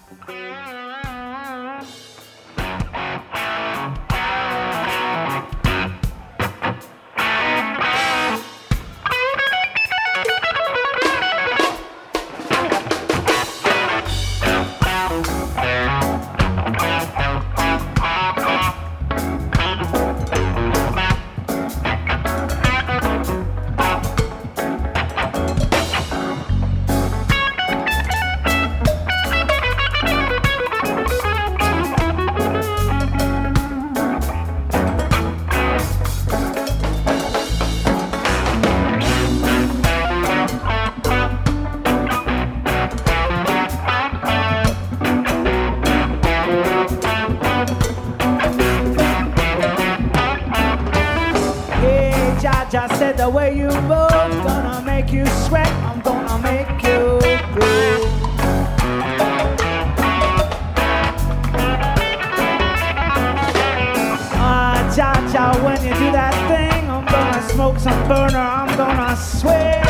Jah said the way you move, gonna make you sweat, I'm gonna make you groove. Jah, when you do that thing, I'm gonna smoke some burner, I'm gonna sweat.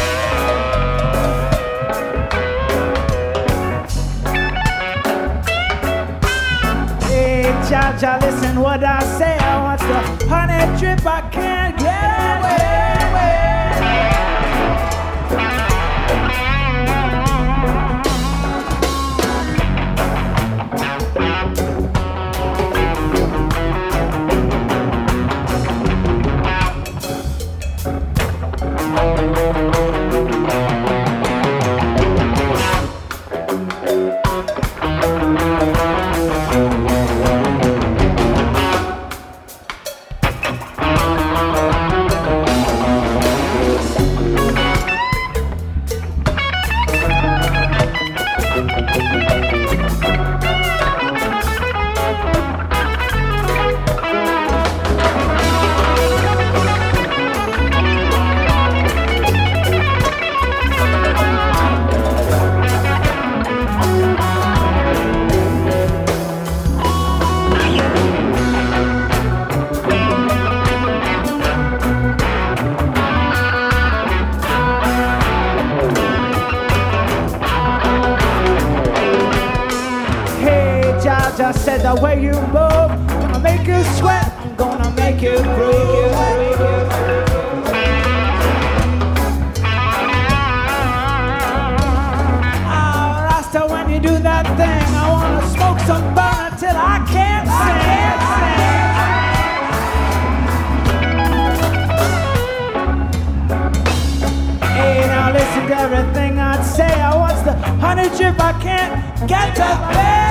Hey, Jah, listen what I say, I want the honey drip, I can't get away. Just said the way you move, gonna make you sweat, I'm gonna make you groove. Oh, Rasta, when you do that thing, I wanna smoke some burner till I can't sing. Hey, now listen to everything I'd say. I want the honey drip, I can't get the bed.